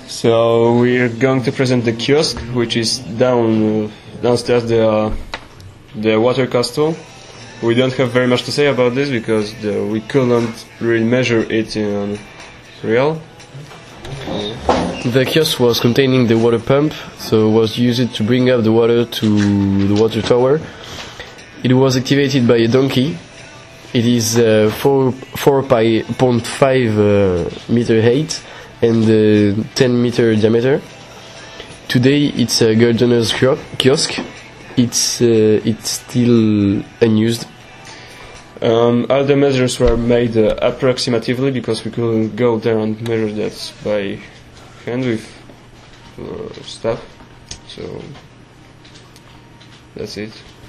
So we're going to present the kiosk, which is downstairs the water castle. We don't have very much to say about this because we couldn't really measure it in real. The kiosk was containing the water pump, so it was used to bring up the water to the water tower. It was activated by a donkey. It is 4.5 meter height and 10 meter diameter. Today it's a gardener's kiosk. It's still unused. All the measures were made approximatively because we couldn't go there and measure that by hand with stuff. So that's it.